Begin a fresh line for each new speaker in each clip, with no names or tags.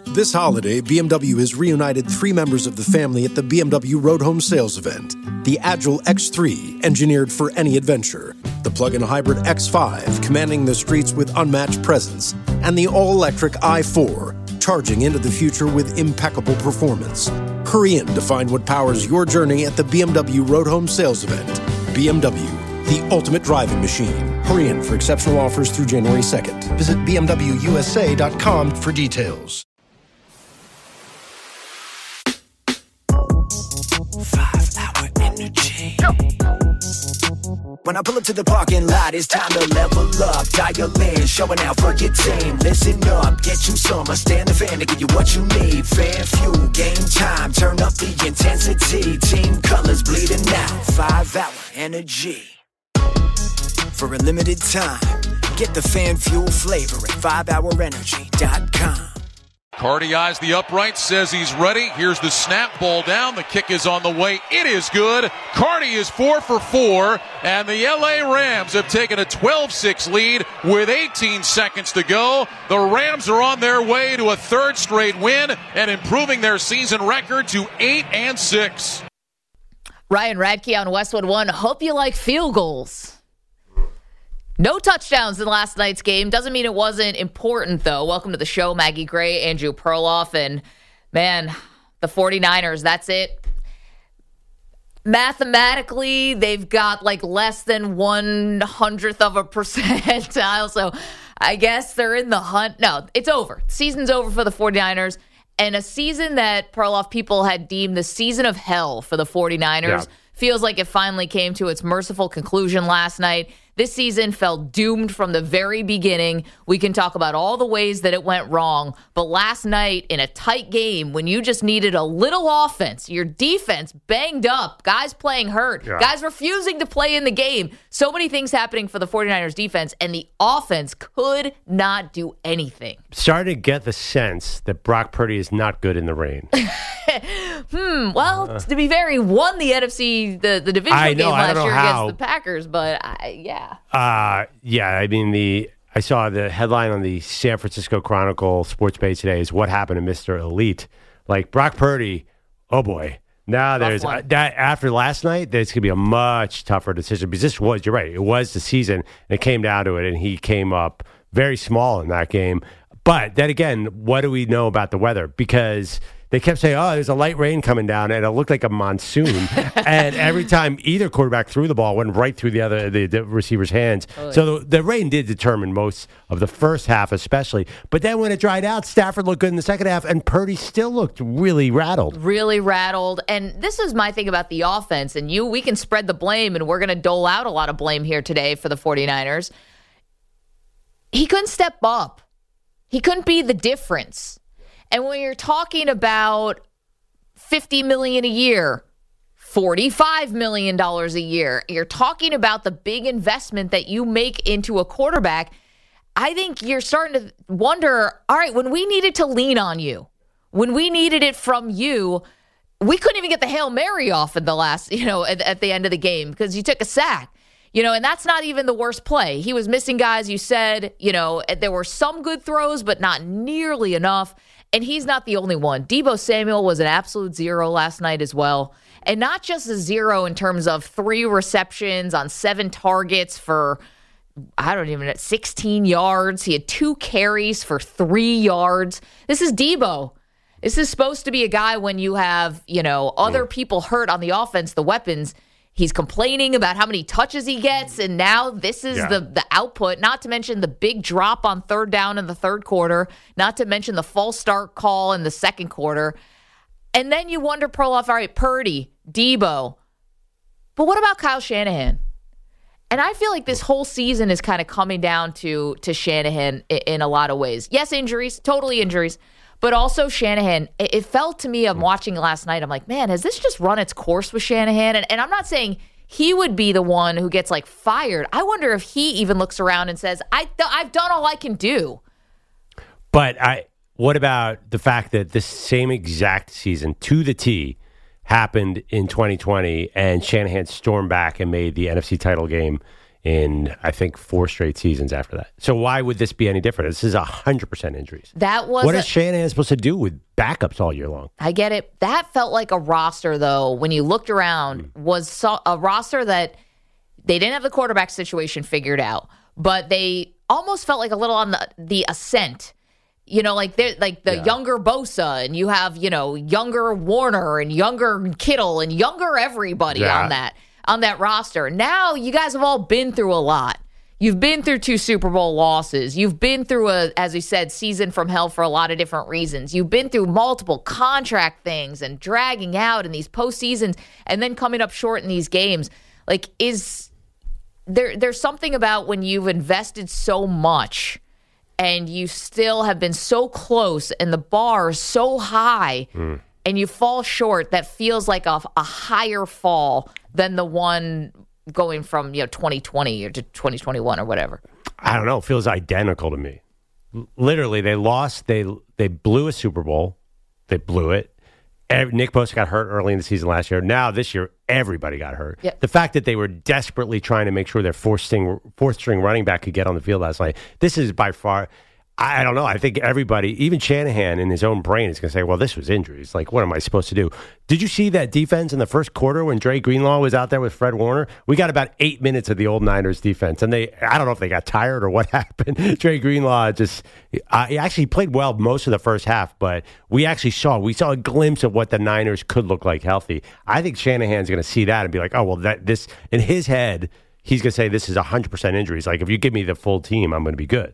This holiday, BMW has reunited 3 members of the family at the BMW Road Home Sales event. The Agile X3, engineered for any adventure. The plug-in hybrid X5, commanding the streets with unmatched presence. And the all-electric i4, charging into the future with impeccable performance. Hurry in to find what powers your journey at the BMW Road Home Sales event. BMW, the ultimate driving machine. Hurry in for exceptional offers through January 2nd. Visit bmwusa.com for details.
5-hour energy. When I pull up to the parking lot, it's time to level up. Dial in, showing out for your team. Listen up, get you some. I stand the fan to give you what you need. Fan fuel, game time. Turn up the intensity. Team colors bleeding out. 5-hour energy. For a limited time, get the fan fuel flavor at 5hourenergy.com.
Carty eyes the upright, says he's ready. Here's the snap, ball down. The kick is on the way. It is good. Carty is 4 for 4, and the LA Rams have taken a 12-6 lead with 18 seconds to go. The Rams are on their way to a third straight win and improving their season record to 8-6.
Ryan Radke on Westwood One. Hope you like field goals. No touchdowns in last night's game. Doesn't mean it wasn't important, though. Welcome to the show, Maggie Gray, Andrew Perloff, and, man, the 49ers, that's it. Mathematically, they've got, less than 1/100th of a percentile, so I guess they're in the hunt. No, it's over. Season's over for the 49ers, and a season that, Perloff, people had deemed the season of hell for the 49ers feels like it finally came to its merciful conclusion last night. This season felt doomed from the very beginning. We can talk about all the ways that it went wrong, but last night in a tight game when you just needed a little offense, your defense banged up, guys playing hurt, guys refusing to play in the game, so many things happening for the 49ers defense, and the offense could not do anything.
Starting to get the sense that Brock Purdy is not good in the rain.
Well, to be fair, he won the NFC, the divisional game last year against the Packers, but
I saw the headline on the San Francisco Chronicle sports page today is what happened to Mr. Elite. Brock Purdy, oh boy. Now there's that after last night, there's going to be a much tougher decision because you're right, it was the season, and it came down to it, and he came up very small in that game. But then again, what do we know about the weather? Because they kept saying, there's a light rain coming down, and it looked like a monsoon. And every time either quarterback threw the ball, it went right through the receiver's hands. Totally. So the rain did determine most of the first half especially. But then when it dried out, Stafford looked good in the second half, and Purdy still looked really rattled.
Really rattled. And this is my thing about the offense. And we can spread the blame, and we're going to dole out a lot of blame here today for the 49ers. He couldn't step up. He couldn't be the difference. And when you're talking about $50 million a year, $45 million a year, you're talking about the big investment that you make into a quarterback. I think you're starting to wonder, all right, when we needed to lean on you, when we needed it from you, we couldn't even get the Hail Mary off in the last, at the end of the game because you took a sack. And that's not even the worst play. He was missing guys, you said, there were some good throws, but not nearly enough. And he's not the only one. Deebo Samuel was an absolute zero last night as well. And not just a zero in terms of 3 receptions on 7 targets for, 16 yards. He had 2 carries for 3 yards. This is Deebo. This is supposed to be a guy when you have, other people hurt on the offense, the weapons. He's complaining about how many touches he gets, and now this is the output, not to mention the big drop on third down in the third quarter, not to mention the false start call in the second quarter. And then you wonder, Perloff, all right, Purdy, Deebo. But what about Kyle Shanahan? And I feel like this whole season is kind of coming down to Shanahan in a lot of ways. Yes, injuries, totally injuries. But also Shanahan, it felt to me, I'm watching last night, I'm like, man, has this just run its course with Shanahan? And I'm not saying he would be the one who gets fired. I wonder if he even looks around and says, I've done all I can do.
But what about the fact that this same exact season, to the T, happened in 2020, and Shanahan stormed back and made the NFC title game in, I think, 4 straight seasons after that. So why would this be any different? This is 100% injuries. What is Shanahan supposed to do with backups all year long?
I get it. That felt like a roster, though, when you looked around, was a roster that they didn't have the quarterback situation figured out, but they almost felt like a little on the ascent. Like the younger Bosa, and you have, younger Warner and younger Kittle and younger everybody on that roster. Now you guys have all been through a lot. You've been through 2 Super Bowl losses. You've been through as we said, season from hell for a lot of different reasons. You've been through multiple contract things and dragging out in these postseasons and then coming up short in these games. Like, there's something about when you've invested so much and you still have been so close and the bar is so high and you fall short, that feels like a higher fall than the one going from 2020 or to 2021 or whatever.
I don't know. It feels identical to me. Literally, they lost. They blew a Super Bowl. They blew it. Nick Bosa got hurt early in the season last year. Now, this year, everybody got hurt.
Yep.
The fact that they were desperately trying to make sure their fourth-string running back could get on the field last night, this is by far, I don't know. I think everybody, even Shanahan in his own brain, is going to say, well, this was injuries. Like, what am I supposed to do? Did you see that defense in the first quarter when Dre Greenlaw was out there with Fred Warner? We got about 8 minutes of the old Niners defense, and I don't know if they got tired or what happened. Dre Greenlaw he actually played well most of the first half, but we saw a glimpse of what the Niners could look like healthy. I think Shanahan's going to see that and be like, oh, well, this in his head, he's going to say this is 100% injuries. Like, if you give me the full team, I'm going to be good.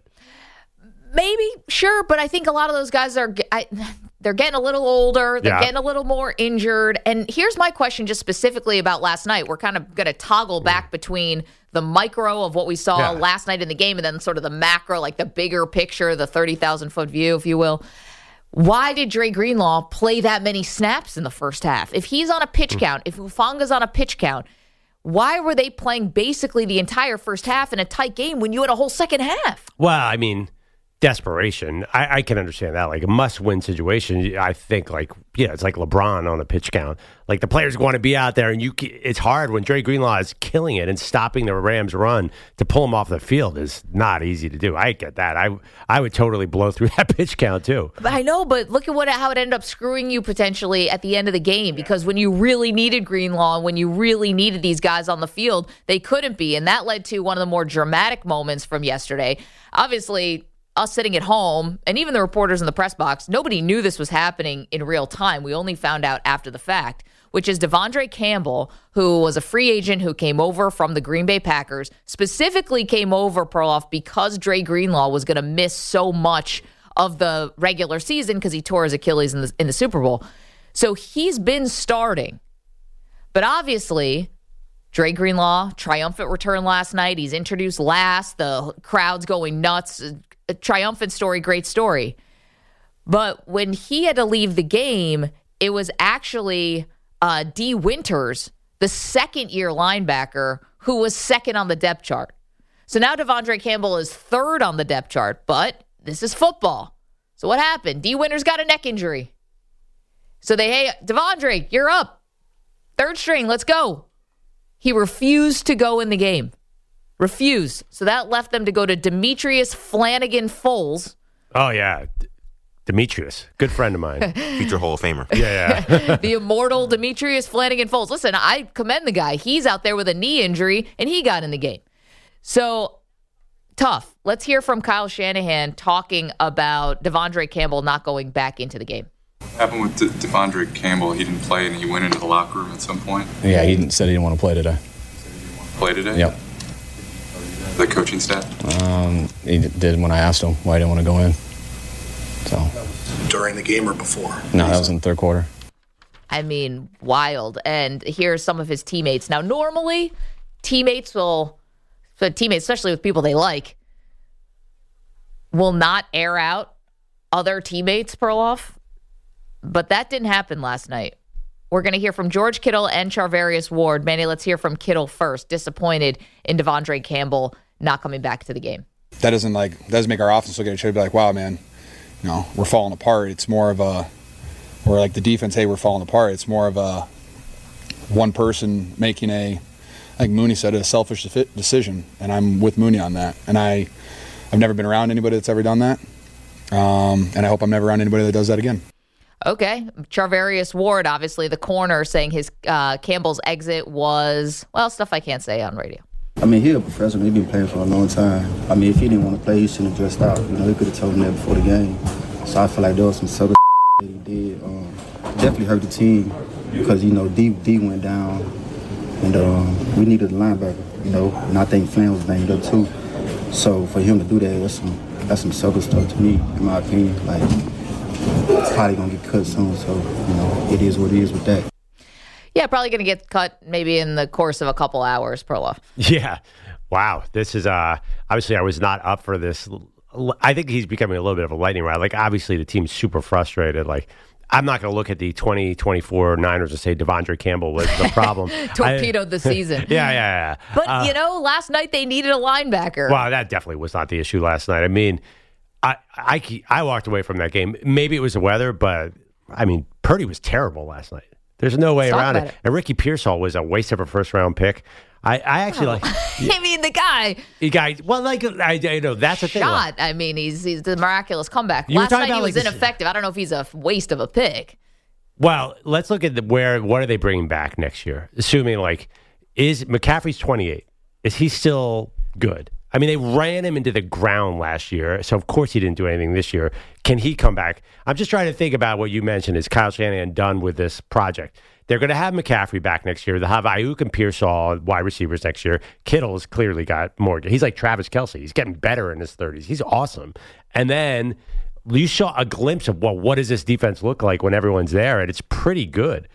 Maybe, sure, but I think a lot of those guys they're getting a little older. They're getting a little more injured. And here's my question just specifically about last night. We're kind of going to toggle back between the micro of what we saw last night in the game and then sort of the macro, like the bigger picture, the 30,000-foot view, if you will. Why did Dre Greenlaw play that many snaps in the first half? If he's on a pitch count, if Hufanga's on a pitch count, why were they playing basically the entire first half in a tight game when you had a whole second half?
Well, I mean, desperation. I can understand that. Like a must-win situation, I think, it's like LeBron on a pitch count. Like the players want to be out there, and it's hard when Dre Greenlaw is killing it and stopping the Rams' run to pull him off the field is not easy to do. I get that. I would totally blow through that pitch count too.
I know, but look at how it ended up screwing you potentially at the end of the game, because when you really needed Greenlaw, when you really needed these guys on the field, they couldn't be, and that led to one of the more dramatic moments from yesterday. Obviously, us sitting at home, and even the reporters in the press box, nobody knew this was happening in real time. We only found out after the fact, which is Devondre Campbell, who was a free agent who came over from the Green Bay Packers, specifically came over, Perloff, because Dre Greenlaw was going to miss so much of the regular season because he tore his Achilles in the Super Bowl. So he's been starting. But obviously, Dre Greenlaw, triumphant return last night. He's introduced last. The crowd's going nuts. A triumphant story, great story. But when he had to leave the game, it was actually D. Winters, the second-year linebacker, who was second on the depth chart. So now Devondre Campbell is third on the depth chart, but this is football. So what happened? D. Winters got a neck injury. So hey, Devondre, you're up. Third string, let's go. He refused to go in the game. Refused. So that left them to go to Demetrius Flanagan Foles.
Oh, yeah. Demetrius. Good friend of mine.
Future Hall of Famer.
Yeah.
The immortal Demetrius Flanagan Foles. Listen, I commend the guy. He's out there with a knee injury, and he got in the game. So, tough. Let's hear from Kyle Shanahan talking about Devondre Campbell not going back into the game.
What happened with Devondre Campbell? He didn't play, and he went into the locker room at some point?
Yeah, he said he didn't want to play today.
Play today?
Yep.
The coaching staff?
He did when I asked him why he didn't want to go in. So.
During the game or before?
No, that was in the third quarter.
I mean, wild. And here's some of his teammates. Now, normally, teammates, especially with people they like, will not air out other teammates, Perloff. But that didn't happen last night. We're going to hear from George Kittle and Charvarius Ward. Manny, let's hear from Kittle first. Disappointed in Devondre Campbell not coming back to the game.
That doesn't make our offense look at each other and be like, wow, man, we're falling apart. It's more of or like the defense, hey, we're falling apart. It's more of one person making a I think Mooney said, a selfish decision, and I'm with Mooney on that. And I've never been around anybody that's ever done that, and I hope I'm never around anybody that does that again.
Okay. Charvarius Ward, obviously the corner, saying his Campbell's exit was, well, stuff I can't say on radio.
I mean, he's a professional. He's been playing for a long time. I mean, if he didn't want to play, he shouldn't have dressed out. You know, he could have told him that before the game. So I feel like there was some subtle that he did. Definitely hurt the team because, you know, D went down. And we needed a linebacker, you know. And I think Flan was banged up too. So for him to do that, that's some subtle stuff to me, in my opinion. Like, it's probably going to get cut soon. So, you know, it is what it is with that.
Yeah, probably going to get cut maybe in the course of a couple hours, Perla.
Yeah. Wow. This is, obviously I was not up for this. I think he's becoming a little bit of a lightning rod. Like, obviously the team's super frustrated. Like, I'm not going to look at the 2024 Niners and say Devondre Campbell was the problem.
Torpedoed the season.
Yeah.
But, last night they needed a linebacker.
Well, that definitely was not the issue last night. I mean, I walked away from that game. Maybe it was the weather, but, I mean, Purdy was terrible last night. There's no way around it. And Ricky Pearsall was a waste of a first-round pick. I actually like.
I mean, the guy.
Well, like I know that's a thing.
Shot. I mean, he's the miraculous comeback. Last night he was ineffective. I don't know if he's a waste of a pick.
Well, let's look at what are they bringing back next year? Assuming is McCaffrey's 28? Is he still good? I mean, they ran him into the ground last year, so of course he didn't do anything this year. Can he come back? I'm just trying to think about what you mentioned. Is Kyle Shanahan done with this project? They're going to have McCaffrey back next year. They'll have Ayuk and Pearsall wide receivers next year. Kittle has clearly got more. He's like Travis Kelce. He's getting better in his 30s. He's awesome. And then you saw a glimpse of, what does this defense look like when everyone's there? And it's pretty good.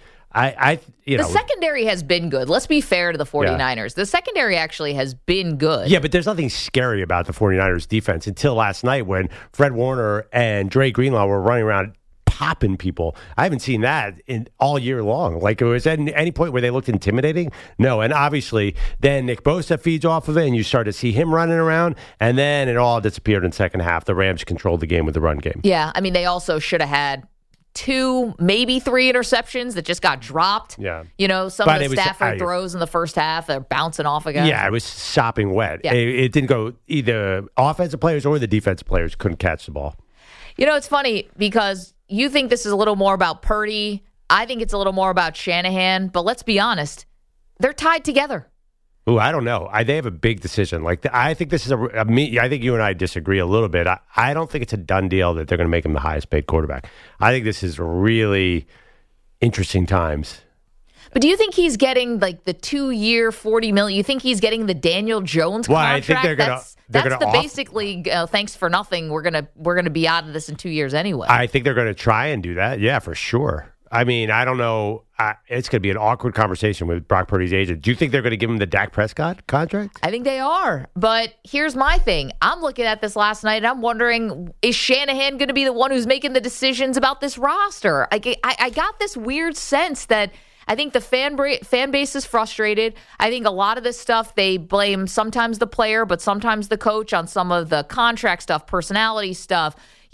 The
secondary has been good. Let's be fair to the 49ers. Yeah. The secondary actually has been good.
Yeah, but there's nothing scary about the 49ers defense until last night when Fred Warner and Dre Greenlaw were running around popping people. I haven't seen that in all year long. Like, was at any point where they looked intimidating? No. And obviously, then Nick Bosa feeds off of it, and you start to see him running around, and then it all disappeared in the second half. The Rams controlled the game with the run game.
Yeah, I mean, they also should have had 2, maybe 3 interceptions that just got dropped.
Yeah.
Some of the Stafford throws in the first half, they're bouncing off again.
Yeah, it was sopping wet. Yeah. It didn't go, either offensive players or the defensive players couldn't catch the ball.
It's funny because you think this is a little more about Purdy. I think it's a little more about Shanahan. But let's be honest, they're tied together.
Ooh, I don't know. They have a big decision. I think this is I think you and I disagree a little bit. I don't think it's a done deal that they're going to make him the highest paid quarterback. I think this is really interesting times.
But do you think he's getting the 2-year $40 million? You think he's getting the Daniel Jones contract?
I think they're going to
basically thanks for nothing. We're gonna be out of this in 2 years anyway.
I think they're going to try and do that. Yeah, for sure. I mean, I don't know. It's going to be an awkward conversation with Brock Purdy's agent. Do you think they're going to give him the Dak Prescott contract?
I think they are. But here's my thing. I'm looking at this last night, and I'm wondering, is Shanahan going to be the one who's making the decisions about this roster? I got this weird sense that I think the fan base is frustrated. I think a lot of this stuff, they blame sometimes the player, but sometimes the coach on some of the contract stuff, personality stuff.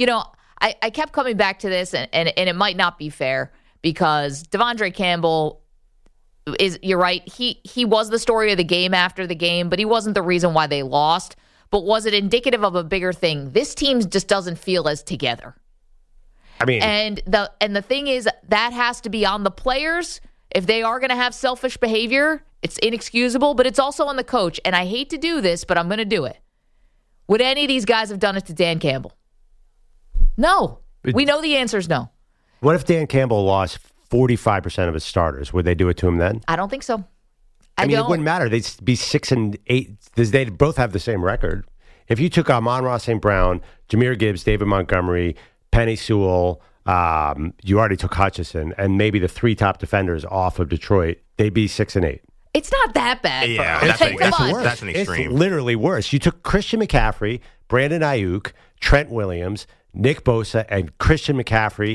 I kept coming back to this, and it might not be fair. Because Devondre Campbell you're right, he was the story of the game after the game, but he wasn't the reason why they lost. But was it indicative of a bigger thing? This team just doesn't feel as together.
I mean,
and the thing is that has to be on the players. If they are going to have selfish behavior, it's inexcusable, but it's also on the coach. And I hate to do this, but I'm going to do it. Would any of these guys have done it to Dan Campbell? No. We know the answer is no.
What if Dan Campbell lost 45% of his starters? Would they do it to him then?
I don't think so.
I mean, it wouldn't matter. They'd be 6-8. They'd both have the same record. If you took Amon-Ra St. Brown, Jahmyr Gibbs, David Montgomery, Penei Sewell, you already took Hutchinson, and maybe the 3 top defenders off of Detroit, they'd be 6-8.
It's not that bad.
Yeah, that's an extreme.
It's literally worse. You took Christian McCaffrey, Brandon Ayuk, Trent Williams, Nick Bosa, and Christian McCaffrey,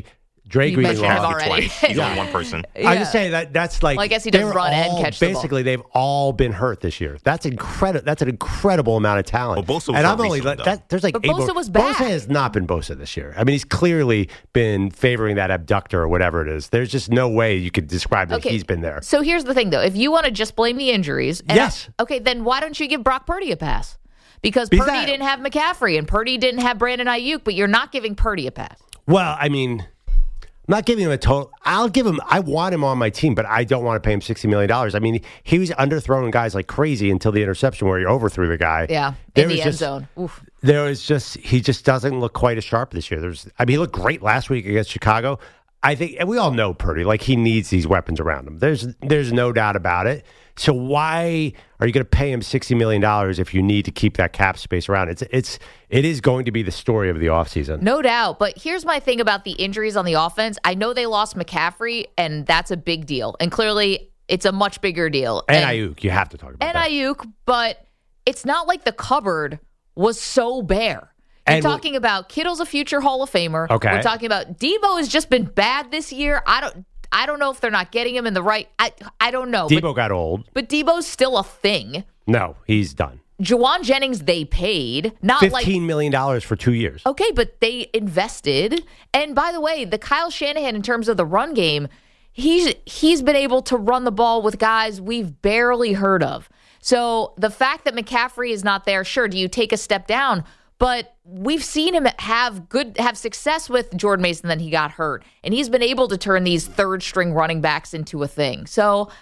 Dre Greenlaw.
mentioned him already.
He's only one person.
I just say that's like.
Well, I guess he does
they're
run and
all-
catch the ball.
Basically, they've all been hurt this year. That's incredible. That's an incredible amount of talent.
Well, Bosa was
and I'm
hurt
only
recently,
that. There's like
But Bosa was bad.
Bosa has not been Bosa this year. I mean, he's clearly been favoring that abductor or whatever it is. There's just no way you could describe that he's been there.
So here's the thing, though. If you want to just blame the injuries,
Yes.
okay, then why don't you give Brock Purdy a pass? Because Purdy didn't have McCaffrey and Purdy didn't have Brandon Ayuk, but you're not giving Purdy a pass.
Well, I mean, I'm not giving him a total. I'll give him. I want him on my team, but I don't want to pay him $60 million. I mean, he was underthrowing guys like crazy until the interception where he overthrew the guy.
Yeah,
There
in the
was
end
just-
zone. Oof.
There was just he just doesn't look quite as sharp this year. He looked great last week against Chicago. I think, and we all know Purdy, like he needs these weapons around him. There's no doubt about it. So why are you going to pay him $60 million if you need to keep that cap space around? It is going to be the story of the offseason.
No doubt. But here's my thing about the injuries on the offense. I know they lost McCaffrey, and that's a big deal. And clearly, it's a much bigger deal.
And Ayuk, you have to talk about that.
Ayuk, but it's not like the cupboard was so bare. You're talking about Kittle's a future Hall of Famer.
Okay.
We're talking about Debo has just been bad this year. I don't know if they're not getting him in the right. I don't know.
Debo got old.
But Debo's still a thing.
No, he's done.
Juwan Jennings, they paid. Not
$15 million for 2 years.
Okay, but they invested. And by the way, the Kyle Shanahan, in terms of the run game, he's been able to run the ball with guys we've barely heard of. So the fact that McCaffrey is not there, sure, do you take a step down? But we've seen him have success with Jordan Mason, then he got hurt. And he's been able to turn these third-string running backs into a thing. So,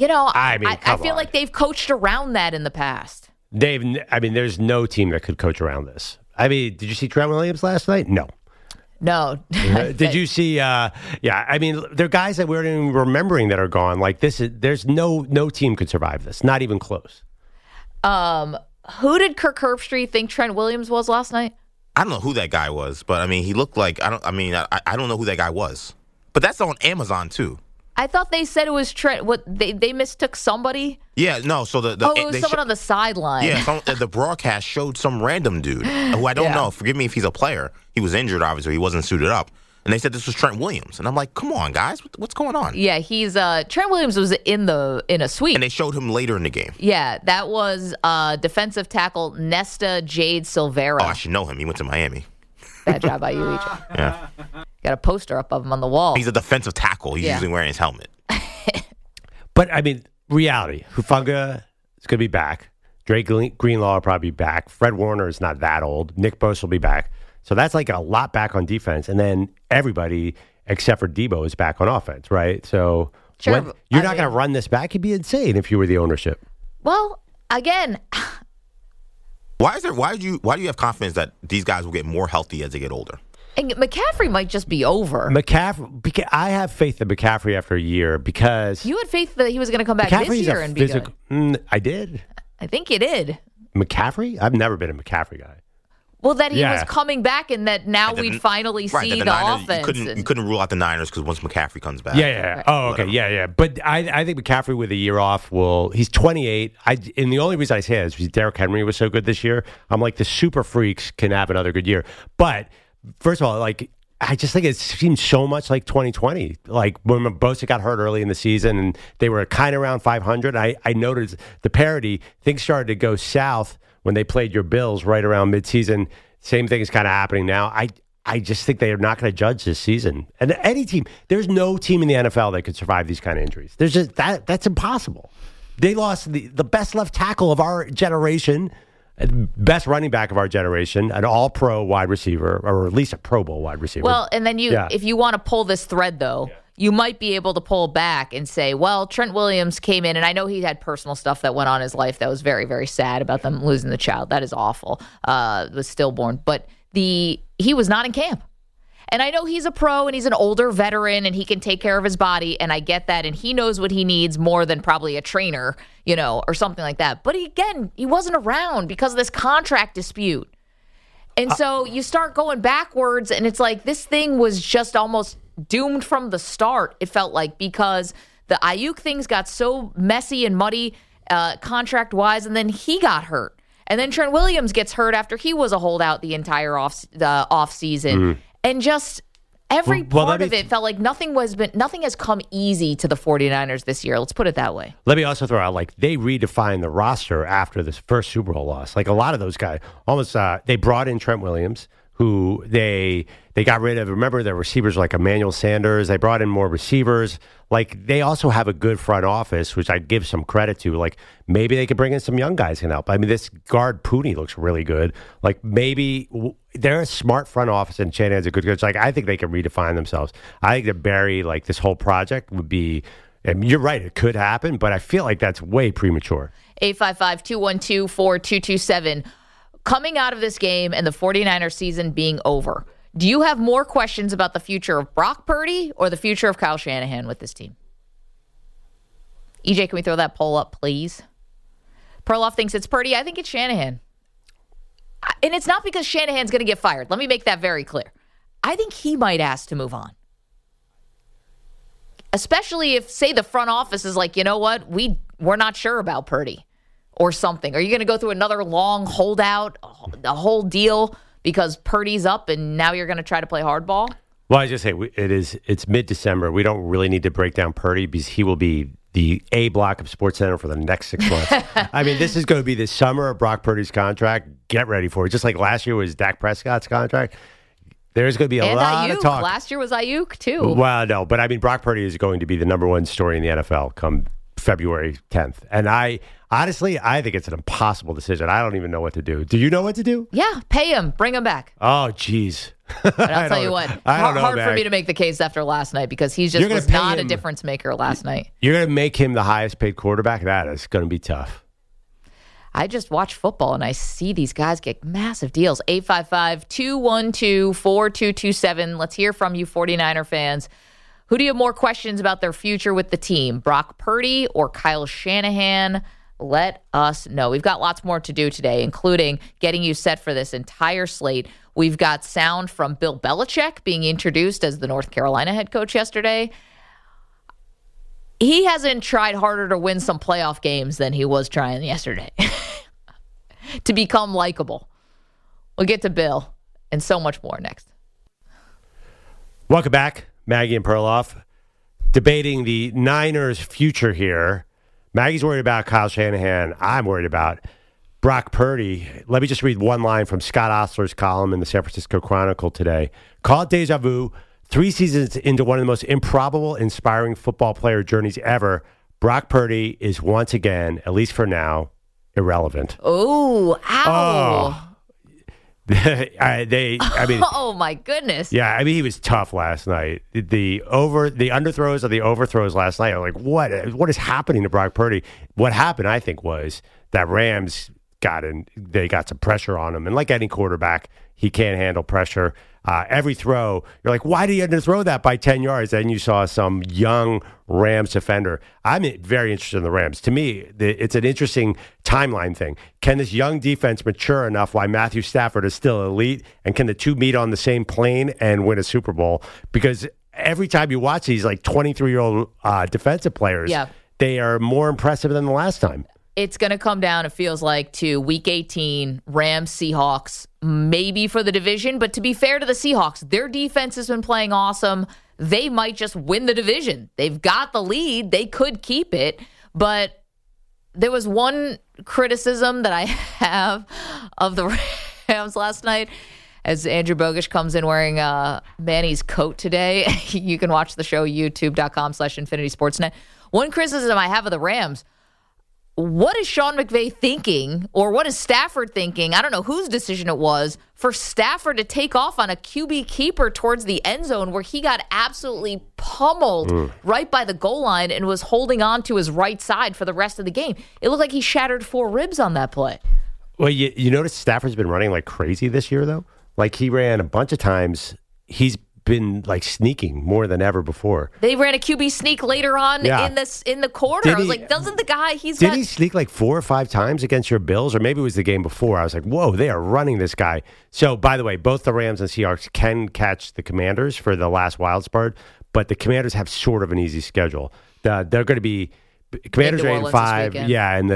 I feel like they've coached around that in the past.
There's no team that could coach around this. I mean, did you see Trent Williams last night? No.
No.
Did you see? There are guys that we're not even remembering that are gone. Like there's no team could survive this. Not even close.
Who did Kirk Herbstreit think Trent Williams was last night?
I don't know who that guy was, but I mean, he looked like I don't know who that guy was. But that's on Amazon too.
I thought they said it was Trent. What they mistook somebody?
Yeah, no. So it
was someone on the sideline.
Yeah, the broadcast showed some random dude who I don't know. Forgive me if he's a player. He was injured, obviously. He wasn't suited up. And they said this was Trent Williams. And I'm like, come on, guys. What's going on?
Yeah, he's Trent Williams was in a suite.
And they showed him later in the game.
Yeah, that was defensive tackle Nesta Jade Silvera.
Oh, I should know him. He went to Miami.
Bad job by you, EJ.
Yeah.
Got a poster up of him on the wall.
He's a defensive tackle. He's usually wearing his helmet.
But, I mean, reality. Hufanga is going to be back. Drake Greenlaw will probably be back. Fred Warner is not that old. Nick Bosa will be back. So that's like a lot back on defense. And then everybody except for Debo is back on offense, right? So you're not going to run this back. You'd be insane if you were the ownership.
Well, again...
Why do you have confidence that these guys will get more healthy as they get older?
And McCaffrey might just be over.
I have faith in McCaffrey after a year because...
You had faith that he was going to come back this year and be good.
I did.
I think you did.
McCaffrey? I've never been a McCaffrey guy.
Well, that he was coming back and that now we'd finally see the
Niners,
offense.
You couldn't rule out the Niners because once McCaffrey comes back.
Yeah. Right. Oh, okay. Yeah. But I think McCaffrey with a year off he's 28. And the only reason I say that is because Derrick Henry was so good this year. I'm like, the super freaks can have another good year. But first of all, like, I just think it seems so much like 2020. Like when Bosa got hurt early in the season and they were kind of around 500. I noticed the parity, things started to go south when they played your Bills right around midseason. Same thing is kind of happening now. I just think they are not going to judge this season. And any team, there's no team in the NFL that could survive these kind of injuries. There's just that's impossible. They lost the best left tackle of our generation, best running back of our generation, an all-pro wide receiver, or at least a Pro Bowl wide receiver.
Well, and then if you want to pull this thread, though, you might be able to pull back and say, well, Trent Williams came in, and I know he had personal stuff that went on in his life that was very, very sad about them losing the child. That is awful. Was stillborn. But he was not in camp. And I know he's a pro and he's an older veteran and he can take care of his body, and I get that, and he knows what he needs more than probably a trainer, or something like that. But he wasn't around because of this contract dispute. And so you start going backwards, and it's like this thing was just almost doomed from the start, it felt like, because the Ayuk things got so messy and muddy contract-wise, and then he got hurt. And then Trent Williams gets hurt after he was a holdout the entire off season. And just Every part of it felt like nothing has come easy to the 49ers this year. Let's put it that way.
Let me also throw out, like, they redefined the roster after this first Super Bowl loss. Like, a lot of those guys, almost, they brought in Trent Williams, who they got rid of. Remember, their receivers like Emmanuel Sanders. They brought in more receivers. Like, they also have a good front office, which I'd give some credit to. Like, maybe they could bring in some young guys who can help. I mean, this guard Pooney looks really good. Like, maybe they're a smart front office, and Shanahan's a good coach. Like, I think they can redefine themselves. I think that Barry, like, this whole project would be, and you're right, it could happen, but I feel like that's way premature.
855-212-4227. Coming out of this game and the 49ers season being over, do you have more questions about the future of Brock Purdy or the future of Kyle Shanahan with this team? EJ, can we throw that poll up, please? Perloff thinks it's Purdy. I think it's Shanahan. And it's not because Shanahan's going to get fired. Let me make that very clear. I think he might ask to move on. Especially if, say, the front office is like, you know what, we're not sure about Purdy or something. Are you going to go through another long holdout, a whole deal because Purdy's up and now you're going to try to play hardball?
Well, I just say it's mid-December. We don't really need to break down Purdy because he will be the A block of SportsCenter for the next 6 months. I mean, this is going to be the summer of Brock Purdy's contract. Get ready for it. Just like last year was Dak Prescott's contract. There's going to be a lot
Ayuk.
of talk.
Last year was Ayuk, too.
Well, no, but I mean, Brock Purdy is going to be the number one story in the NFL come February 10th. And honestly, I think it's an impossible decision. I don't even know what to do. Do you know what to do?
Yeah, pay him. Bring him back.
Oh, jeez.
But I'll tell you what, hard for me to make the case after last night because he just was not a difference maker last night.
You're going to make him the highest paid quarterback? That is going to be tough.
I just watch football and I see these guys get massive deals. 855-212-4227. Let's hear from you, 49er fans. Who do you have more questions about their future with the team? Brock Purdy or Kyle Shanahan? Let us know. We've got lots more to do today, including getting you set for this entire slate. We've got sound from Bill Belichick being introduced as the North Carolina head coach yesterday. He hasn't tried harder to win some playoff games than he was trying yesterday to become likable. We'll get to Bill and so much more next.
Welcome back. Maggie and Perloff debating the Niners' future here. Maggie's worried about Kyle Shanahan. I'm worried about Brock Purdy. Let me just read one line from Scott Ostler's column in the San Francisco Chronicle today. Call it deja vu. 3 seasons into one of the most improbable, inspiring football player journeys ever, Brock Purdy is once again, at least for now, irrelevant.
Oh, ow.
I mean,
oh my goodness.
Yeah, I mean, he was tough last night. The underthrows or the overthrows last night. I'm like, what is happening to Brock Purdy? What happened, I think, was that Rams they got some pressure on him, and like any quarterback, he can't handle pressure. Every throw, you're like, why did he underthrow that by 10 yards? Then you saw some young Rams defender. I'm very interested in the Rams. To me, it's an interesting timeline thing. Can this young defense mature enough while Matthew Stafford is still elite? And can the two meet on the same plane and win a Super Bowl? Because every time you watch these like 23-year-old defensive players, they are more impressive than the last time.
It's going to come down, it feels like, to Week 18, Rams, Seahawks, maybe for the division. But to be fair to the Seahawks, their defense has been playing awesome. They might just win the division. They've got the lead. They could keep it. But there was one criticism that I have of the Rams last night. As Andrew Bogusch comes in wearing Manny's coat today, you can watch the show, youtube.com/InfinitySportsNet. One criticism I have of the Rams, what is Sean McVay thinking, or what is Stafford thinking? I don't know whose decision it was for Stafford to take off on a QB keeper towards the end zone where he got absolutely pummeled right by the goal line and was holding on to his right side for the rest of the game. It looked like he shattered 4 ribs on that play.
Well, you notice Stafford's been running like crazy this year, though? Like, he ran a bunch of times. He's been like sneaking more than ever before.
They ran a QB sneak later on in the quarter. I was like, doesn't the guy he
sneak like 4 or 5 times against your Bills? Or maybe it was the game before. I was like, whoa, they are running this guy. So, by the way, both the Rams and Seahawks can catch the Commanders for the last wild card, but the Commanders have sort of an easy schedule. They're going to be Commanders are 8-5. Yeah, and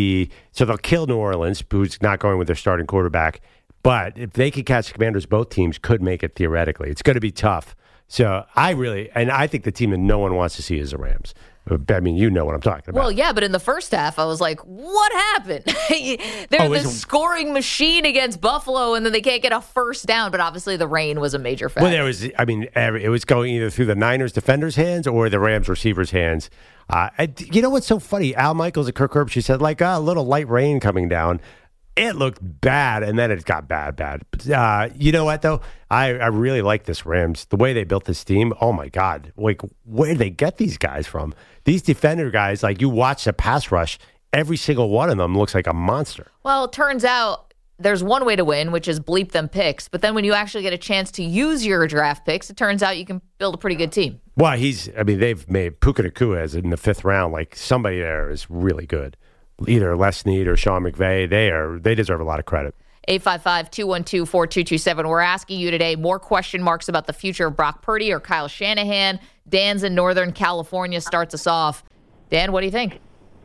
so they'll kill New Orleans, who's not going with their starting quarterback. But if they could catch the Commanders, both teams could make it theoretically. It's going to be tough. So I think the team that no one wants to see is the Rams. I mean, you know what I'm talking about.
Well, yeah, but in the first half, I was like, what happened? They're this scoring machine against Buffalo, and then they can't get a first down. But obviously, the rain was a major factor.
Well, it was going either through the Niners defenders' hands or the Rams receivers' hands. You know what's so funny? Al Michaels at Kirk Herbstreit said, like, a little light rain coming down. It looked bad, and then it got bad. But you know what, though? I really like this Rams. The way they built this team, oh, my God. Like, where did they get these guys from? These defender guys, like, you watch the pass rush, every single one of them looks like a monster. Well,
it turns out there's one way to win, which is bleep them picks. But then when you actually get a chance to use your draft picks, it turns out you can build a pretty good team.
Well, they've made Puka Nacua as in the 5th round. Like, somebody there is really good. Either Les Snead or Sean McVay, they deserve a lot of credit.
855-212-4227. We're asking you today more question marks about the future of Brock Purdy or Kyle Shanahan. Dan's in Northern California starts us off. Dan, what do you think?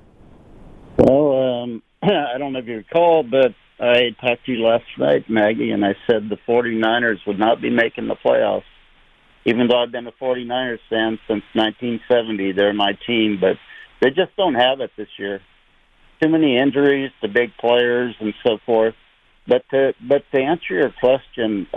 Well, I don't know if you recall, but I talked to you last night, Maggie, and I said the 49ers would not be making the playoffs. Even though I've been a 49ers fan since 1970, they're my team, but they just don't have it this year. Too many injuries to big players and so forth. But to answer your question,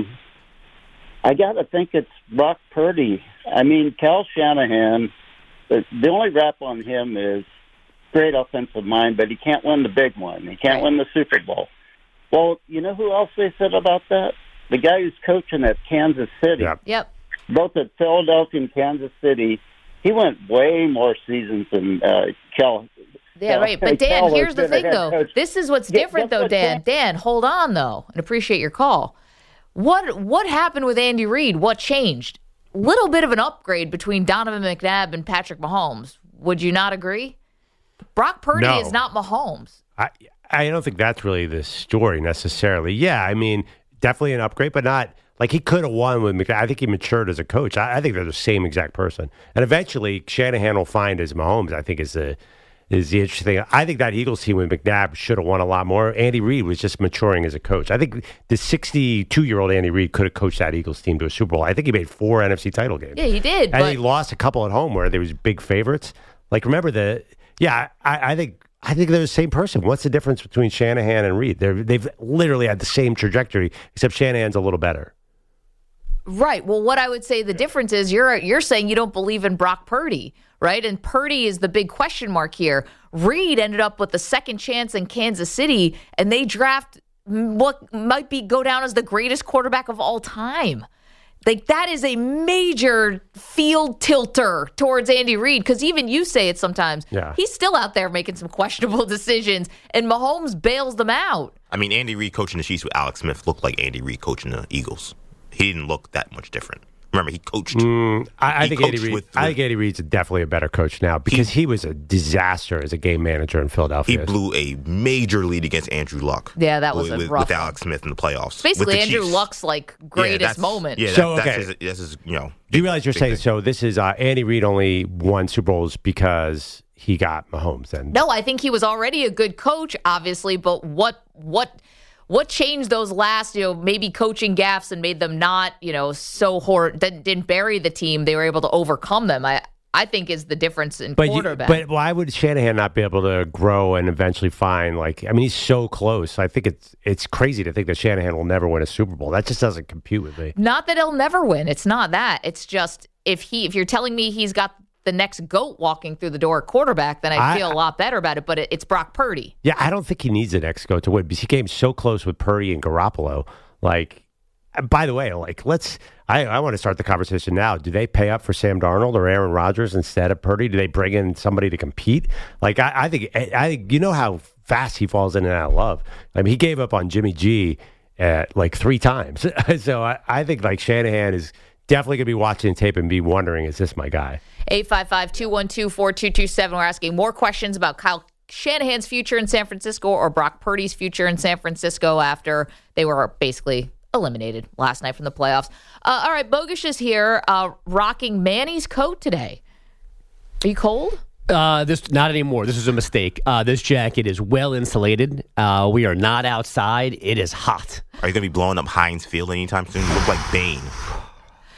I got to think it's Brock Purdy. I mean, Kyle Shanahan, the only rap on him is great offensive mind, but he can't win the big one. He can't win the Super Bowl. Well, you know who else they said about that? The guy who's coaching at Kansas City.
Yep.
Both at Philadelphia and Kansas City, he went way more seasons than Cal.
Yeah, right. But Dan, here's the thing, though. This is what's different, though, Dan. Dan, hold on, though, and appreciate your call. What happened with Andy Reid? What changed? Little bit of an upgrade between Donovan McNabb and Patrick Mahomes. Would you not agree? Brock Purdy is not Mahomes.
I don't think that's really the story necessarily. Yeah, I mean, definitely an upgrade, but not like he could have won with McNabb. I think he matured as a coach. I think they're the same exact person. And eventually, Shanahan will find his Mahomes, I think, is the interesting thing. I think that Eagles team with McNabb should have won a lot more. Andy Reid was just maturing as a coach. I think the 62-year-old Andy Reid could have coached that Eagles team to a Super Bowl. I think he made 4 NFC title games.
Yeah, he did.
And he lost a couple at home where there was big favorites. Like, remember I think they're the same person. What's the difference between Shanahan and Reid? They've literally had the same trajectory, except Shanahan's a little better.
Right. Well, what I would say the difference is you're saying you don't believe in Brock Purdy, right? And Purdy is the big question mark here. Reid ended up with the second chance in Kansas City, and they draft what might go down as the greatest quarterback of all time. Like, that is a major field tilter towards Andy Reid, because even you say it sometimes. Yeah. He's still out there making some questionable decisions, and Mahomes bails them out.
I mean, Andy Reid coaching the Chiefs with Alex Smith looked like Andy Reid coaching the Eagles. He didn't look that much different. Remember, he coached.
I think Andy Reid's definitely a better coach now because he was a disaster as a game manager in Philadelphia.
He blew a major lead agaast Andrew Luck.
Yeah, that was a rough
with Alex Smith in the playoffs.
Basically, Andrew Luck's greatest moment.
Yeah, that's his,
Do you realize you're saying so? This is Andy Reid only won Super Bowls because he got Mahomes. Then
no, I think he was already a good coach, obviously. But what changed those last, maybe coaching gaffes and made them not, so horrid, didn't bury the team. They were able to overcome them. I think is the difference in quarterback.
But why would Shanahan not be able to grow and eventually find, he's so close. I think it's crazy to think that Shanahan will never win a Super Bowl. That just doesn't compute with me.
Not that he'll never win. It's not that. It's just if you're telling me he's got the next GOAT walking through the door at quarterback, then I feel a lot better about it. But it's Brock Purdy.
Yeah, I don't think he needs the next GOAT to win because he came so close with Purdy and Garoppolo. By the way, I want to start the conversation now. Do they pay up for Sam Darnold or Aaron Rodgers instead of Purdy? Do they bring in somebody to compete? I think you know how fast he falls in and out of love. I mean, he gave up on Jimmy G 3 times. So I think Shanahan is definitely going to be watching tape and be wondering, is this my guy?
855-212-4227. We're asking more questions about Kyle Shanahan's future in San Francisco or Brock Purdy's future in San Francisco after they were basically eliminated last night from the playoffs. All right, Bogusch is here rocking Manny's coat today. Are you cold?
This not anymore. This is a mistake. This jacket is well insulated. We are not outside. It is hot.
Are you going to be blowing up Heinz Field anytime soon? You look like Bane.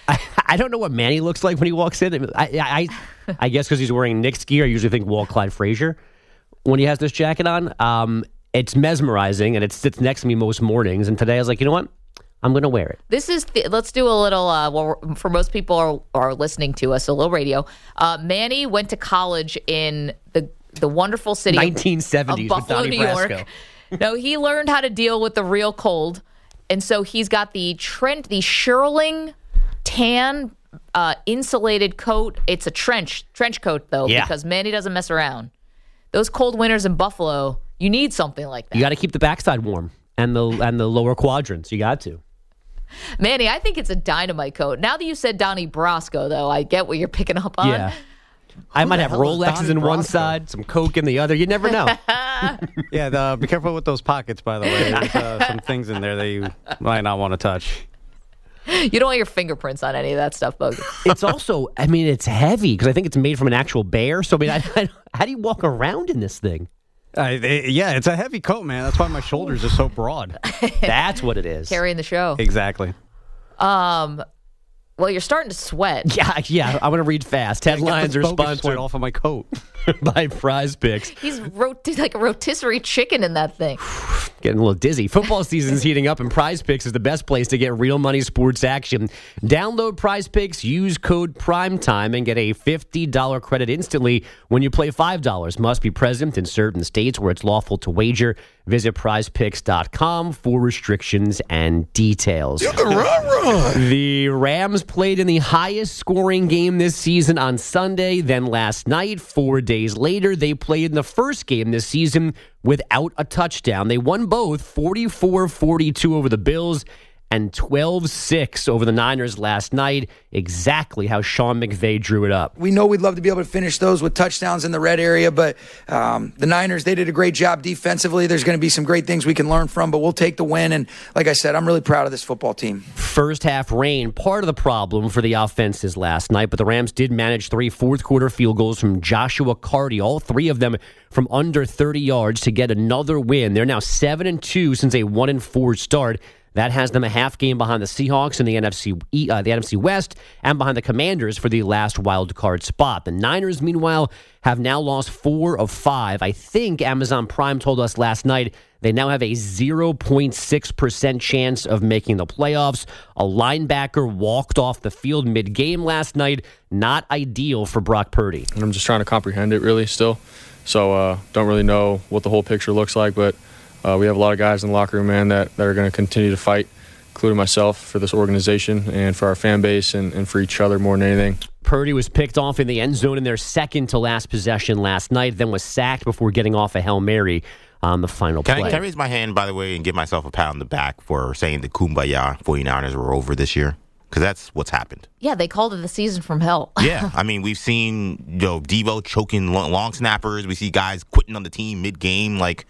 I don't know what Manny looks like when he walks in. I guess because he's wearing Knicks gear, I usually think Walt Clyde Frazier when he has this jacket on. It's mesmerizing, and it sits next to me most mornings. And today I was like, you know what? I'm going to wear it.
This is let's do a little. For most people are listening to us, a little radio. Manny went to college in the wonderful city
1970s
of Buffalo,
with Donnie
New
Brasco.
York. No, he learned how to deal with the real cold, and so he's got the Sherling tan insulated coat. It's a trench coat though, because Manny doesn't mess around. Those cold winters in Buffalo, you need something like that.
You got to keep the backside warm and the lower quadrants. You got to.
Manny, I think it's a dynamite coat. Now that you said Donnie Brasco, though, I get what you're picking up on.
Yeah. I might have Rolexes in one side, some Coke in the other. You never know.
Yeah, be careful with those pockets, by the way. There's some things in there that you might not want to touch.
You don't want your fingerprints on any of that stuff, Bogey.
It's also, it's heavy because I think it's made from an actual bear. So, how do you walk around in this thing?
Yeah, it's a heavy coat, man. That's why my shoulders are so broad.
That's what it is.
Carrying the show.
Exactly.
Well, you're starting to sweat.
Yeah. I'm going to read fast. Headlines are sponsored
sweat off of my coat
by Prize Picks.
He's like a rotisserie chicken in that thing.
Getting a little dizzy. Football season's heating up, and Prize Picks is the best place to get real money sports action. Download Prize Picks, use code PRIMETIME, and get a $50 credit instantly when you play $5. Must be present in certain states where it's lawful to wager. Visit prizepicks.com for restrictions and details. The Rams played in the highest scoring game this season on Sunday. Then last night, 4 days later, they played in the first game this season without a touchdown. They won both 44-42 over the Bills and 12-6 over the Niners last night, exactly how Sean McVay drew it up.
We know we'd love to be able to finish those with touchdowns in the red area, but the Niners, they did a great job defensively. There's going to be some great things we can learn from, but we'll take the win. And like I said, I'm really proud of this football team.
First half rain, part of the problem for the offenses last night, but the Rams did manage 3 fourth-quarter field goals from Joshua Carty, all 3 of them from under 30 yards to get another win. They're now 7-2 since a 1-4 start. That has them a half game behind the Seahawks in the NFC West and behind the Commanders for the last wild card spot. The Niners, meanwhile, have now lost 4 of 5. I think Amazon Prime told us last night they now have a 0.6% chance of making the playoffs. A linebacker walked off the field mid-game last night. Not ideal for Brock Purdy.
And I'm just trying to comprehend it really still. So don't really know what the whole picture looks like, but we have a lot of guys in the locker room, man, that are going to continue to fight, including myself, for this organization and for our fan base and for each other more than anything.
Purdy was picked off in the end zone in their second to last possession last night, then was sacked before getting off a Hail Mary on the final play.
Can I raise my hand, by the way, and give myself a pat on the back for saying the Kumbaya 49ers were over this year? Because that's what's happened.
Yeah, they called it the season from hell.
Yeah, I mean, we've seen Devo choking long snappers. We see guys quitting on the team mid-game. Like,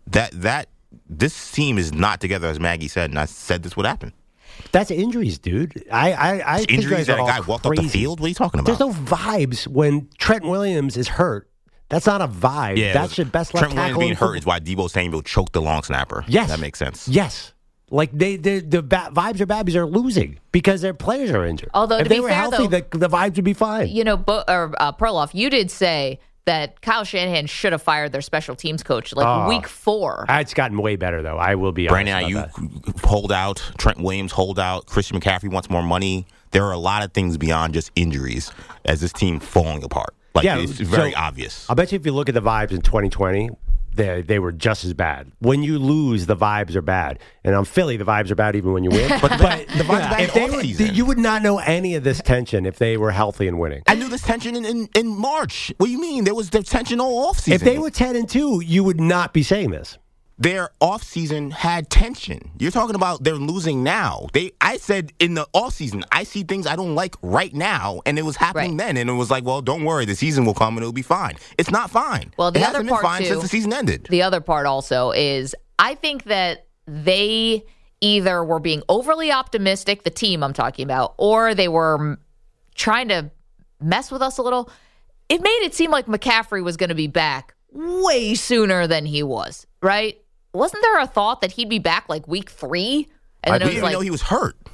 this team is not together, as Maggie said, and I said this would happen.
That's injuries, dude. I think
injuries that a guy walked off the
crazy.
field? What are you talking about?
There's no vibes when Trent Williams is hurt. That's not a vibe.
Yeah,
that's your best left
Trent Williams
tackle.
being hurt is why Deebo Samuel choked the long snapper.
Yes.
That makes sense.
Yes. Like the vibes are bad because they're losing because their players are injured.
Although,
if
to
they
be
were
fair,
healthy,
though,
the vibes would be fine.
Perloff, you did say that Kyle Shanahan should have fired their special teams coach week 4.
It's gotten way better, though. I will be honest.
Brandon Ayuk hold out. Trent Williams hold out. Christian McCaffrey wants more money. There are a lot of things beyond just injuries as this team falling apart. It's very obvious.
I'll bet you if you look at the vibes in 2020, they were just as bad. When you lose, the vibes are bad. And on Philly, the vibes are bad even when you win. but the vibes you would not know any of this tension if they were healthy and winning.
I knew this tension in March. What do you mean? There was the tension all offseason.
If they were 10-2, you would not be saying this.
Their offseason had tension. You're talking about they're losing now. I said in the offseason, I see things I don't like right now, and it was happening then. And it was like, well, don't worry, the season will come and it'll be fine. It's not fine.
Well, the
it
other
hasn't
part
been fine
too,
since the season ended.
The other part also is I think that they either were being overly optimistic, the team I'm talking about, or they were trying to mess with us a little. It made it seem like McCaffrey was going to be back way sooner than he was, right? Wasn't there a thought that he'd be back like week 3? And
I didn't even know he was hurt.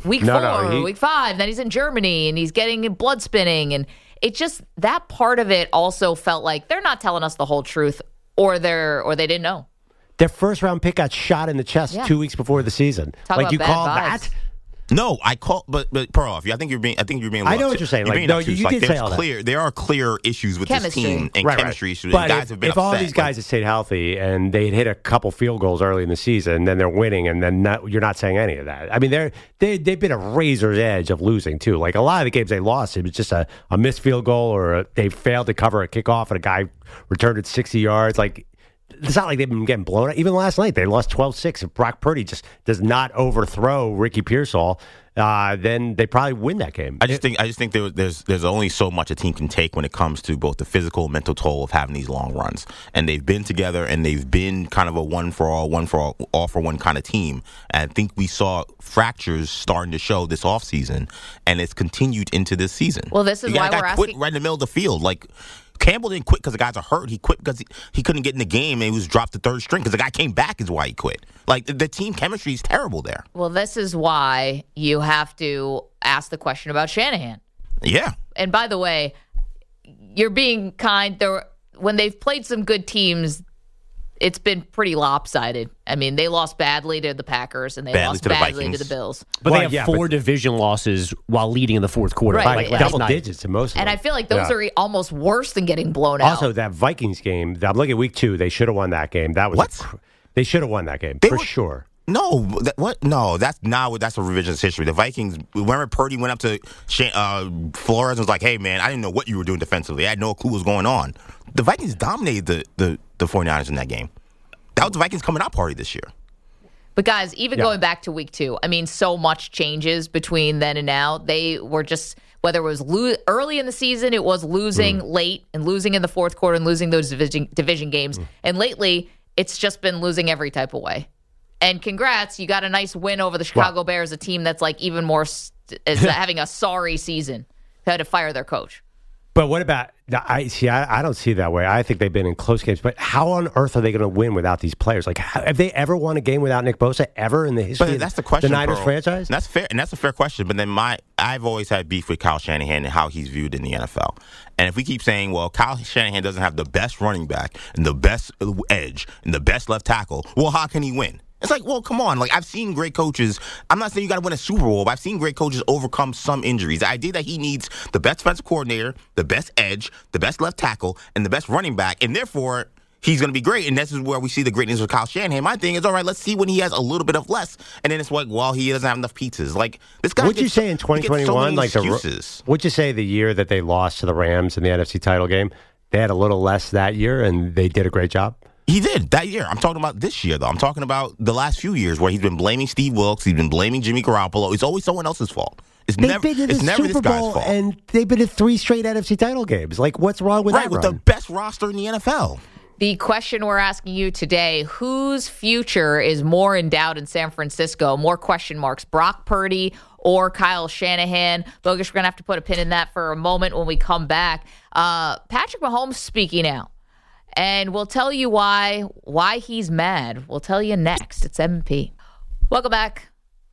week 4, week 5. Then he's in Germany and he's getting blood spinning. And it just, that part of it also felt like they're not telling us the whole truth or they didn't know.
Their first round pick got shot in the chest 2 weeks before the season.
Talk
like
about
you
bad
call
vibes.
that?
No, I call, but Perloff, I think you're being.
I know what you're saying. Like, no, you did say all that.
There are clear issues with
Chemistry.
this team and chemistry issues.
But
Guys have been
if all
upset.
these guys had stayed healthy and they'd hit a couple field goals early in the season, then they're winning, and then you're not saying any of that. I mean, they've been a razor's edge of losing too. Like a lot of the games they lost, it was just a missed field goal or they failed to cover a kickoff and a guy returned it 60 yards. Like. It's not like they've been getting blown out. Even last night, they lost 12-6. If Brock Purdy just does not overthrow Ricky Pearsall, then they probably win that game.
I just think there's only so much a team can take when it comes to both the physical and mental toll of having these long runs. And they've been together, and they've been kind of a all for one kind of team. And I think we saw fractures starting to show this offseason, and it's continued into this season.
Well, this is why we're asking.
Quit right in the middle of the field, like. Campbell didn't quit because the guys are hurt. He quit because he couldn't get in the game and he was dropped to third string because the guy came back is why he quit. Like, the team chemistry is terrible there.
Well, this is why you have to ask the question about Shanahan.
Yeah.
And by the way, you're being kind. When they've played some good teams, it's been pretty lopsided. I mean, they lost badly to the Packers and they lost badly to the Bills.
But they have 4 division losses while leading in the fourth quarter.
Right.
Like double digits in most of them.
And I feel like those are almost worse than getting blown out.
Also, that Vikings game, I'm looking at week 2, they should have won that game. That was they should have won that game, sure.
No, what? No, that's a revisionist history. The Vikings, remember Purdy went up to Flores and was like, hey, man, I didn't know what you were doing defensively. I had no clue what was going on. The Vikings dominated the 49ers in that game. That was the Vikings coming out party this year.
But guys, even going back to week 2, I mean, so much changes between then and now. They were just, whether it was early in the season, it was losing late and losing in the fourth quarter and losing those division games. And lately, it's just been losing every type of way. And congrats, you got a nice win over the Chicago Bears, a team that's like even more is having a sorry season. They had to fire their coach.
But what about I don't see it that way. I think they've been in close games. But how on earth are they going to win without these players? Like, have they ever won a game without Nick Bosa ever in the history
that's the question,
of the Niners
Pearl.
franchise?
And that's fair, and that's a fair question. But then I've always had beef with Kyle Shanahan and how he's viewed in the NFL. And if we keep saying, well, Kyle Shanahan doesn't have the best running back and the best edge and the best left tackle, well, how can he win? It's like, well, come on. Like, I've seen great coaches. I'm not saying you got to win a Super Bowl, but I've seen great coaches overcome some injuries. The idea that he needs the best defensive coordinator, the best edge, the best left tackle, and the best running back, and therefore he's going to be great. And this is where we see the greatness of Kyle Shanahan. My thing is, all right, let's see when he has a little bit of less, and then it's like, well, he doesn't have enough pizzas. Like, this guy.
What'd you say in 2021?
Excuses.
What'd you say the year that they lost to the Rams in the NFC title game? They had a little less that year, and they did a great job.
He did that year. I'm talking about this year, though. I'm talking about the last few years where he's been blaming Steve Wilkes. He's been blaming Jimmy Garoppolo. It's always someone else's fault. It's never this guy's fault.
And they've been in 3 straight NFC title games. Like, what's wrong with that?
Right, with the best roster in the NFL.
The question we're asking you today, whose future is more in doubt in San Francisco? More question marks, Brock Purdy or Kyle Shanahan? Bogus, we're going to have to put a pin in that for a moment when we come back. Patrick Mahomes speaking out. And we'll tell you why he's mad. We'll tell you next. It's MP. Welcome back.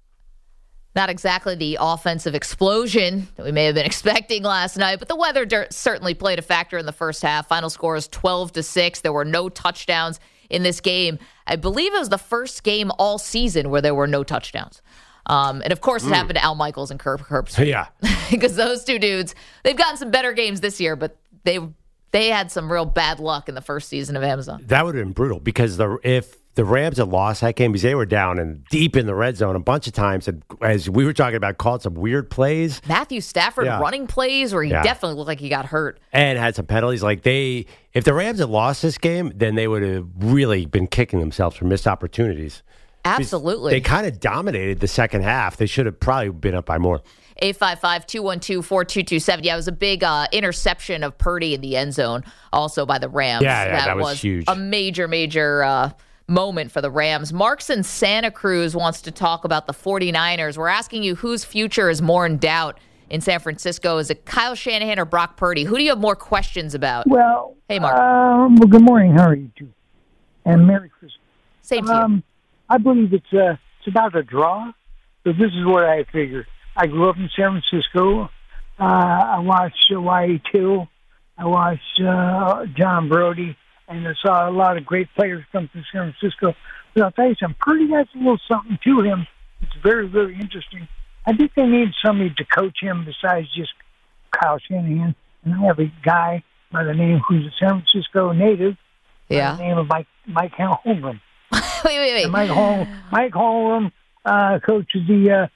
Not exactly the offensive explosion that we may have been expecting last night, but the weather certainly played a factor in the first half. Final score is 12-6. There were no touchdowns in this game. I believe it was the first game all season where there were no touchdowns. And, of course, it happened to Al Michaels and Kirk Herbstreit.
Yeah.
Because those two dudes, they've gotten some better games this year, but they had some real bad luck in the first season of Amazon.
That would have been brutal because if the Rams had lost that game, because they were down and deep in the red zone a bunch of times, and as we were talking about, called some weird plays.
Matthew Stafford running plays where he definitely looked like he got hurt.
And had some penalties. Like if the Rams had lost this game, then they would have really been kicking themselves for missed opportunities.
Absolutely.
They kind of dominated the second half. They should have probably been up by more.
855-212-4227. Yeah, it was a big interception of Purdy in the end zone, also by the Rams.
Yeah, that was huge.
A major moment for the Rams. Mark's in Santa Cruz wants to talk about the 49ers. We're asking you whose future is more in doubt in San Francisco. Is it Kyle Shanahan or Brock Purdy? Who do you have more questions about?
Well,
hey, Mark.
Well, good morning. How are you two? And Merry Christmas.
Same to you.
I believe it's about a draw So this is what I figured. I grew up in San Francisco. I watched Y.E. Tittle. I watched John Brody, and I saw a lot of great players come to San Francisco. But I'll tell you something, Purdy has a little something to him. It's very, very interesting. I think they need somebody to coach him besides just Kyle Shanahan. And I have a guy by the name who's a San Francisco native, by the name of Mike Holmgren.
Wait.
And Mike Holmgren coaches the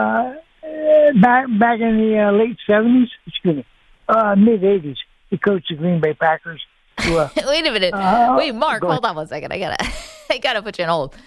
back in the late 70s, mid 80s. He coached the Green Bay Packers.
Wait a minute. Wait, Mark, hold on 1 second. I gotta put you on hold.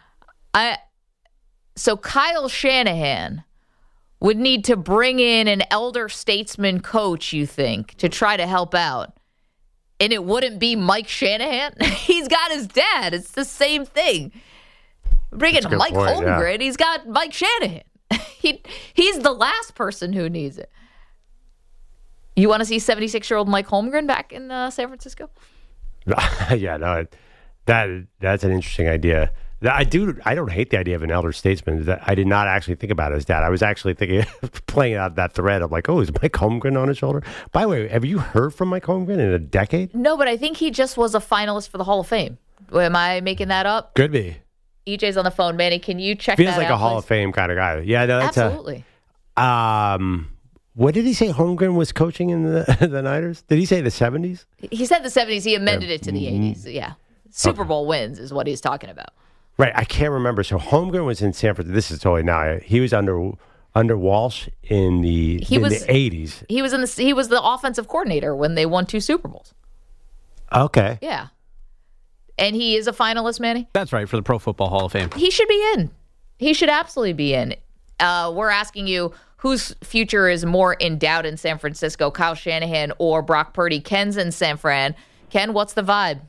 So Kyle Shanahan would need to bring in an elder statesman coach, you think, to try to help out. And it wouldn't be Mike Shanahan? He's got his dad. It's the same thing. Bring in Mike Holmgren. He's got Mike Shanahan. He's the last person who needs it. You want to see 76-year-old Mike Holmgren back in San Francisco?
Yeah, no, that's an interesting idea. I don't hate the idea of an elder statesman. I did not actually think about it as dad. I was actually thinking, playing out that thread. I'm like, oh, is Mike Holmgren on his shoulder? By the way, have you heard from Mike Holmgren in a decade?
No, but I think he just was a finalist for the Hall of Fame. Am I making that up?
Could be.
EJ's on the phone. Manny, can you check that out?
Feels like a Hall of Fame kind of guy. Yeah, no, that's
absolutely.
What did he say Holmgren was coaching in the Niners? Did he say the 70s?
He said the 70s. He amended it to the 80s. Yeah. Super Bowl wins is what he's talking about.
Right. I can't remember. So Holmgren was in San Francisco. This is totally now. He was under Walsh in the 80s.
He was the offensive coordinator when they won 2 Super Bowls.
Okay.
Yeah. And he is a finalist, Manny?
That's right, for the Pro Football Hall of Fame.
He should be in. He should absolutely be in. We're asking you, whose future is more in doubt in San Francisco, Kyle Shanahan or Brock Purdy? Ken's in San Fran. Ken, what's the vibe?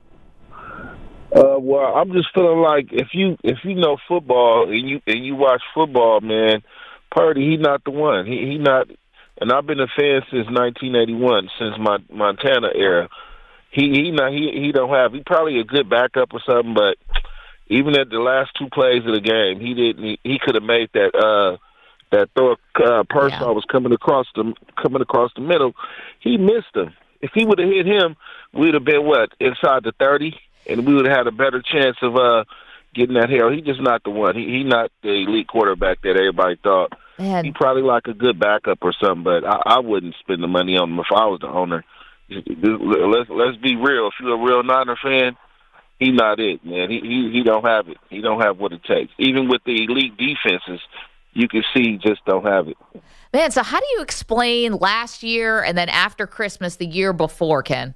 Well, I'm just feeling like if you know football and you watch football, man, Purdy, he's not the one. He not. And I've been a fan since 1981, since my Montana era. He don't have. He probably a good backup or something, but even at the last 2 plays of the game, he didn't. He could have made that throw. Pershaw was coming across the middle. He missed him. If he would have hit him, we'd have been inside the 30, and we would have had a better chance of getting that hero. He's just not the one. He not the elite quarterback that everybody thought.
Man.
He probably like a good backup or something, but I wouldn't spend the money on him if I was the owner. Let's be real. If you're a real Niner fan, he's not it, man. He don't have it. He don't have what it takes. Even with the elite defenses, you can see he just don't have it.
Man, so how do you explain last year and then after Christmas the year before, Ken?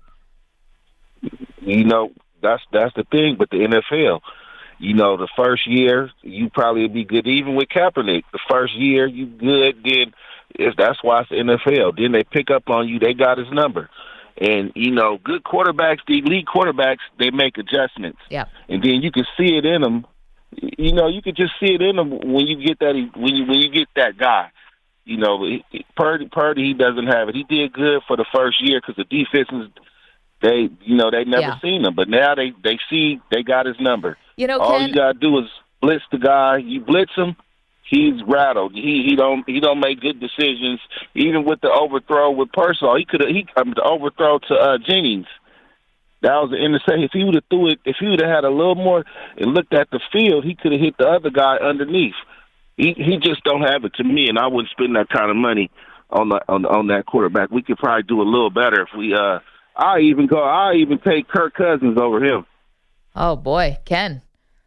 You know, that's the thing. But the NFL, you know, the first year you probably be good. Even with Kaepernick, the first year you good. Then that's why it's the NFL. Then they pick up on you. They got his number. And, you know, good quarterbacks, the elite quarterbacks, they make adjustments.
Yeah.
And then you can see it in them. You know, you can just see it in them when you get that when you get that guy. You know, Purdy, he doesn't have it. He did good for the first year because the defenses, they never seen him. But now they see they got his number.
You know,
all
Ken,
you gotta do is blitz the guy. You blitz him, he's rattled. He don't make good decisions. Even with the overthrow with Pershaw, the overthrow to Jennings. That was an interception. If he would have threw it, if he would have had a little more and looked at the field, he could have hit the other guy underneath. He just don't have it to me, and I wouldn't spend that kind of money on that quarterback. We could probably do a little better if we. I even take Kirk Cousins over him.
Oh boy, Ken.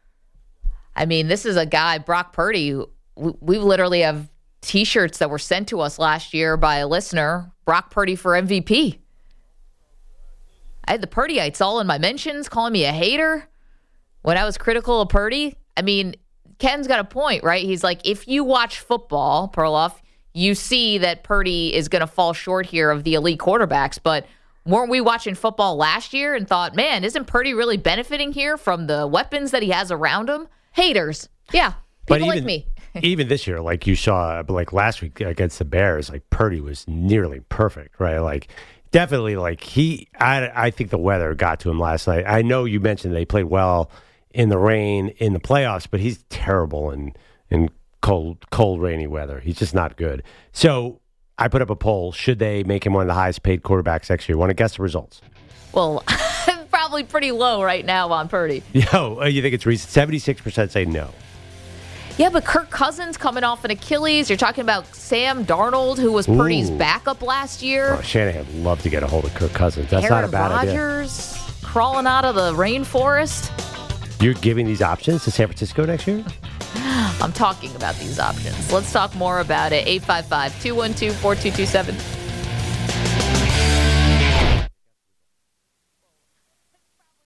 I mean, this is a guy, Brock Purdy. We literally have T-shirts that were sent to us last year by a listener. Brock Purdy for MVP. I had the Purdyites all in my mentions, calling me a hater when I was critical of Purdy. I mean, Ken's got a point, right? He's like, if you watch football, Perloff, you see that Purdy is going to fall short here of the elite quarterbacks. But weren't we watching football last year and thought, man, isn't Purdy really benefiting here from the weapons that he has around him? Haters. Yeah, people like me.
Even this year, like you saw, like last week against the Bears, like Purdy was nearly perfect, right? Like definitely, like I think the weather got to him last night. I know you mentioned they played well in the rain in the playoffs, but he's terrible in cold, rainy weather. He's just not good. So I put up a poll. Should they make him one of the highest paid quarterbacks next year? Want to guess the results?
Well, probably pretty low right now on Purdy.
Yo, you think it's recent? 76% say no.
Yeah, but Kirk Cousins coming off an Achilles. You're talking about Sam Darnold, who was Purdy's backup last year.
Oh, Shanahan would love to get a hold of Kirk Cousins. That's
Aaron
not a bad
Rodgers
idea.
crawling out of the rainforest.
You're giving these options to San Francisco next year?
I'm talking about these options. Let's talk more about it. 855-212-4227.